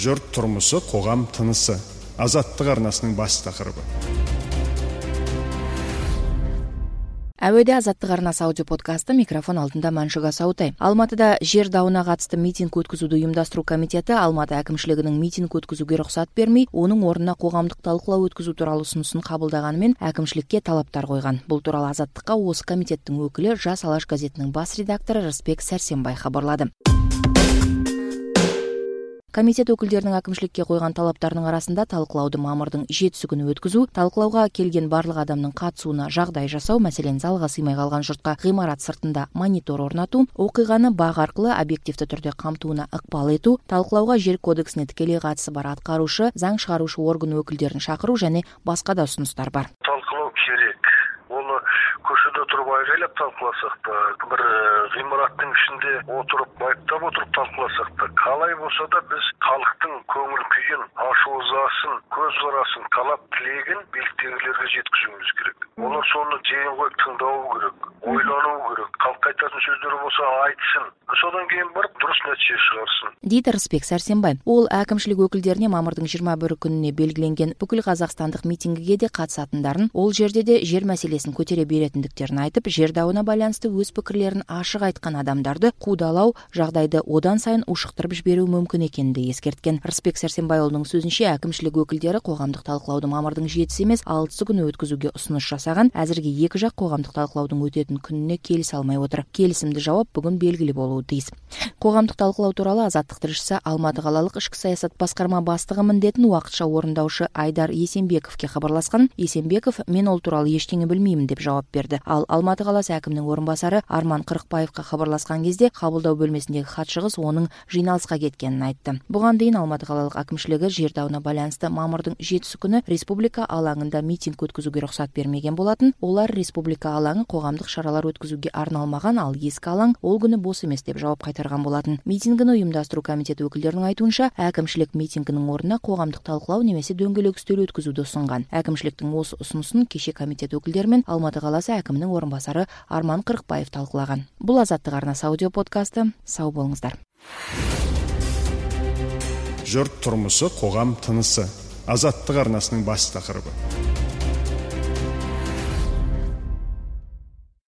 Жұрт тұрмысы, қоғам тынысы. Азаттық арнасының бас тақырыбы. Әуеде Азаттық арнасы аудио подкасты, микрофон алдында Маншуга Саутай. Алматыда жер дауына қатысты митинг өткізуді ұйымдастыру комитеті Алматы әкімшілігінің митинг өткізуге рұқсат бермей, оның орнына қоғамдық талқылау өткізу туралы ұсынысын қабылдағанымен әкімшілікке талаптар қойған. Бұл туралы Азаттыққа осы комитеттің өкілі Жас Алаш газетінің бас редакторы Рысбек Сәрсенбай хабарлады. Комитет өкілдерінің әкімшілікке қойған талаптарының арасында талқылауды мамырдың 7-сі күні өткізу, талқылауға келген барлық адамның қатысуына жағдай жасау, мәселен залға сыймай қалған жұртқа ғимарат сыртында монитор орнату, оқиғаны бақ арқылы объективті түрде қамтуына ықпал ету, талқылауға жер кодексіне тікелей қатысы бар атқарушы, заң шығарушы орган өкілдерін шақыру және басқа да ұсыныстар бар. Талқылау керек. Оны көшеде тұрып айғайлап талқыласақ та, бір ғимараттың ішінде отырып, байыптап отырып талқыласақ та, қалай болса да біз халықтың көңіл күйін, ашу-ызасын, көзқарасын, талап тілегін биліктегілерге жеткізуіміз керек. Олар соны жиын қойып тыңдауы керек, ойлануы керек, халық айтатын сөздері болса айтсын. Содан кейін барып дұрыс нәтиже шығарсын. Дейді Рысбек Сәрсенбай. Ол әкімшілік өкілдеріне мамырдың 21 күніне белгіленген бүкіл қазақстандық митингіге де қатысатындарын, ол жерде де жер мәселесін көтере беретіндіктерін айтып, жер дауына байланысты өз пікірлерін ашық айтқан адамдарды қудалау, жағдайды одан сайын ушықтырып жіберу мүмкін екенді ескерткен. Рысбек Сәрсенбайұлының сөзінше, әкімшілік өкілдері қоғамдық талқылауды мамырдың 7-сі емес 6-сы күні өткізуге ұсыныс жасаған. Әзірге екі жақ қоғамдық талқылаудың өтетін күніне келісе алмай отыр. Келісімді жауап бүгін белгілі болуы тиіс. Қоғамдық талқылау туралы Азаттық тілшісі Алматы қалалық ішкі саясат басқарма бастығы міндетін уақытша орындаушы Айдар Есенбековке хабарласқан. Есенбеков, мен ол туралы ештеңе білмеймін деп жауап берді. Ал Алматы қаласы әкімінің орынбасары Арман Қырықбаевқа хабарласқан кезде қабылдау бөлмесіндегі хатшығыз оның жиналысқа кеткенін айтты. Бұған дейін Алматы қалалық әкімшілігі жер дауына байланысты мамырдың 7-сі күні республика алаңында митинг өткізуге рұқсат бермеген болатын. Олар республика алаңы қоғамдық шаралар өткізуге арналмаған, ал ескі алаң ол күні бос емес деп жауап қайтарған болатын. Митингіні ұйымдастыру комитеті өкілдерінің айтуынша, әкімшілік митингінің орнына қоғамдық талқылау немесе дөңгелек үстел өткізуді ұсынған. Әкімшіліктің осы ұсынысын кеше комитет өкілдерімен Алматы қаласы әкімінің орынбасары Арман Қырықбаев талқылаған. Бұл Азаттық арнасы аудио подкасты. Сау болыңыздар. Жұрт тұрмысы, қоғам тынысы. Азаттық арнасының бас тақырыбы.